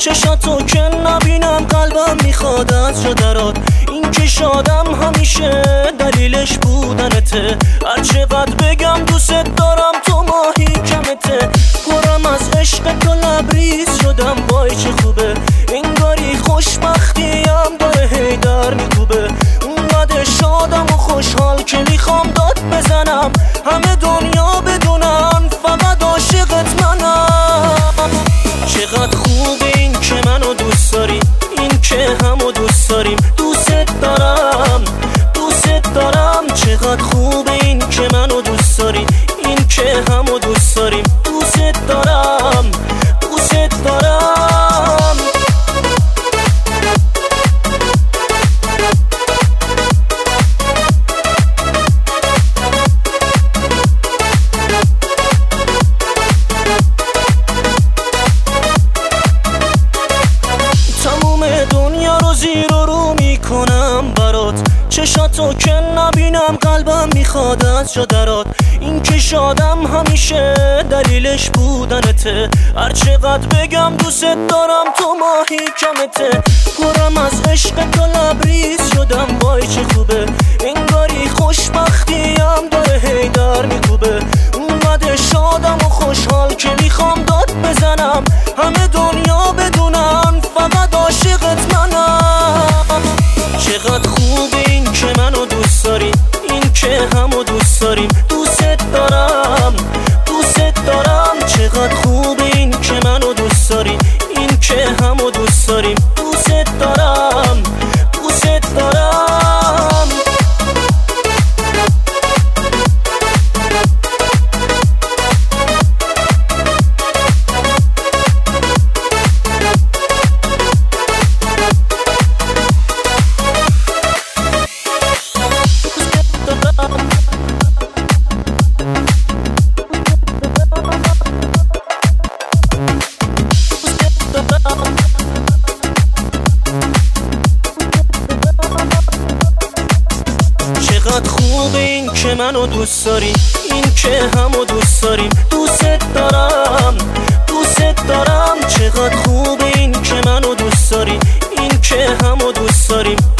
چشاتو که نبینم قلبم میخواد از جا درات. این که شادم همیشه دلیلش بودنته. هر چقدر بگم دوست دارم تو ماهی کمته. پرم از عشق تو لبریز شدم وای چه خوبه. انگاری خوشبختیم داره هی در میکوبه. اونقدر شادم و خوشحال که میخوام داد بزنم همه دنیا بدونن فقط عاشقت منم. چقدر خوبه این که منو دوست داری، این که همو دوست داریم. دوست دارم دوست دارم. چقدر خوبه این که منو دوست داری، این که همو دوست داریم. دوست دارم دوست دارم. دنیا رو زیر و رو میکنم برات. چشاتو که نبینم قلبم میخواد از جا درات. این که شادم همیشه دلیلش بودنته. هر چقدر بگم دوست دارم تو ماهی کمته. پرم از عشق تو لبریز شدم وای چه خوبه. انگاری خوشبختیم داره هی در میکوبه. اونقدر شادم و خوشحال که میخوام داد بزنم همه دنیا بدونن فقط عاشقت منم. چقدر خوبه این که منو دوست داری، این که همو دوست داریم. دوست دارم دوست دارم. چقدر خوبه این که منو دوست داری، این که همو دوست داریم. دوست دارم دوست دارم. چقدر خوبه این که منو دوست داری، این که همو دوست داریم. دوست دارم دوست دارم. چقدر خوبه این که منو دوست داری، این که همو دوست داریم.